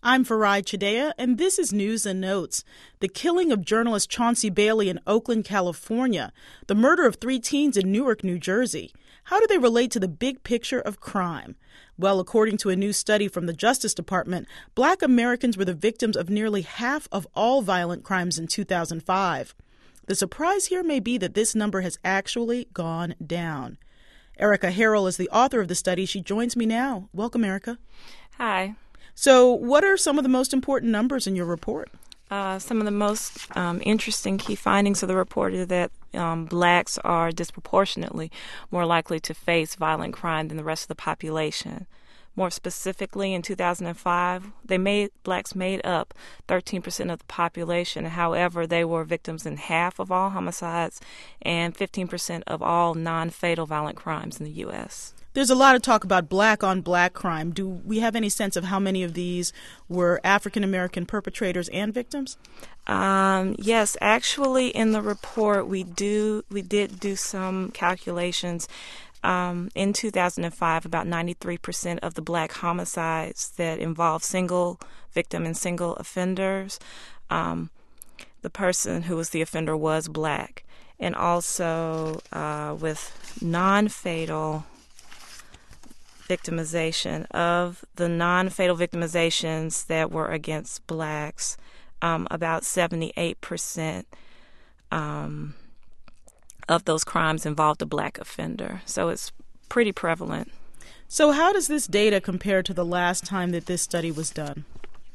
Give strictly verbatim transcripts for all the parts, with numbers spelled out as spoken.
I'm Farai Chidea, and this is News and Notes. The killing of journalist Chauncey Bailey in Oakland, California. The murder of three teens in Newark, New Jersey. How do they relate to the big picture of crime? Well, according to a new study from the Justice Department, Black Americans were the victims of nearly half of all violent crimes in two thousand five. The surprise here may be that this number has actually gone down. Erica Harrell is the author of the study. She joins me now. Welcome, Erica. Hi. So what are some of the most important numbers in your report? Uh, some of the most um, interesting key findings of the report are that um, blacks are disproportionately more likely to face violent crime than the rest of the population. More specifically, in two thousand five, they made blacks made up thirteen percent of the population. However, they were victims in half of all homicides and fifteen percent of all non-fatal violent crimes in the U S There's a lot of talk about black-on-black crime. Do we have any sense of how many of these were African-American perpetrators and victims? Um, yes, actually, in the report, we do we did do some calculations. Um, in two thousand five, about ninety-three percent of the black homicides that involved single victim and single offenders, um, the person who was the offender was black. And also uh, with non-fatal victimization, of the non-fatal victimizations that were against blacks, um, about seventy-eight percent um, of those crimes involved a black offender. So it's pretty prevalent. So how does this data compare to the last time that this study was done?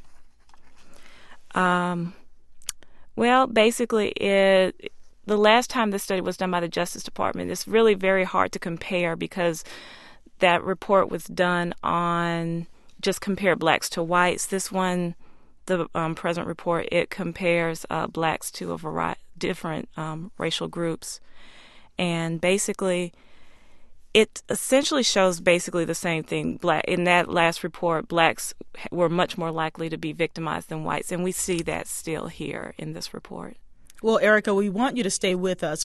Um, well, basically, it, the last time this study was done by the Justice Department, it's really very hard to compare because that report was done on just compare blacks to whites. This one, the um, present report, it compares uh, blacks to a variety different um, racial groups. And basically, it essentially shows basically the same thing. Black in that last report, blacks were much more likely to be victimized than whites, and we see that still here in this report. Well, Erica, we want you to stay with us.